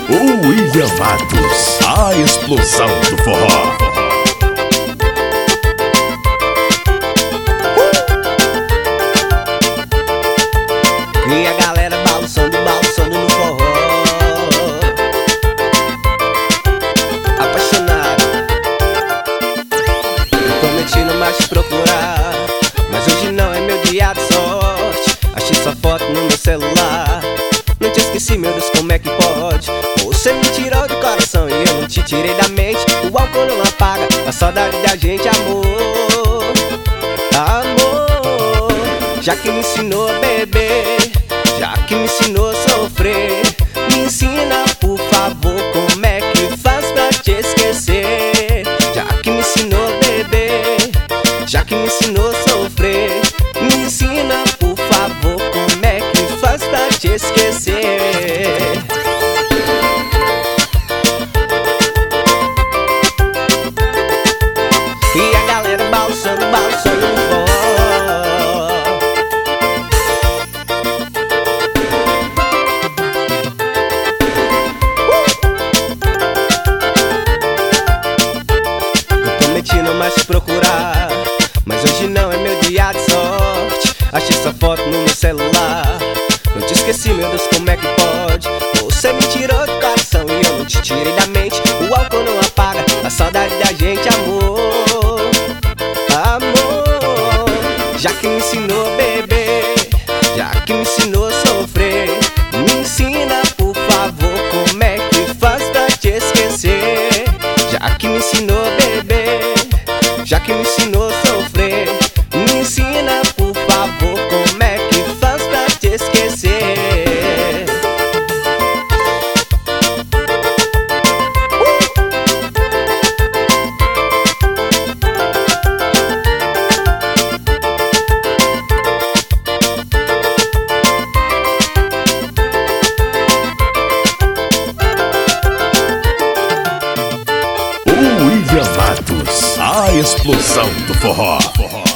O William Matos, a explosão do forró. E a galera balançando, balançando no forró. Apaixonado, eu tô mentindo, mas te procurar. Mas hoje não é meu dia de sorte. Achei sua foto no meu celular. Não te esqueci, meu Deus, como é que pode? Você me tirou do coração e eu não te tirei da mente. O álcool não apaga a saudade da gente, amor. Amor, já que me ensinou a beber, já que me ensinou a sofrer, me ensina, por favor, como é que faz pra te esquecer. Já que me ensinou a beber, já que me ensinou a sofrer, me ensina, por favor, como é que faz pra te esquecer. E a galera balançando, balançando no forró. Eu tô mentindo, mas te procurar. Mas hoje não é meu dia de sorte. Achei sua foto no meu celular. Não te esqueci, meu Deus, como é que pode? Você me tirou do coração e eu não te tirei da mente. O álcool não apaga a saudade da gente, amor. Amor, já que me ensinou a beber, já que me ensinou a sofrer, me ensina, por favor, como é que faz pra te esquecer. Já que me ensinou a beber, já que me ensinou a sofrer, me ensina, por favor, como é que faz pra te esquecer. O William Matos, a explosão do forró.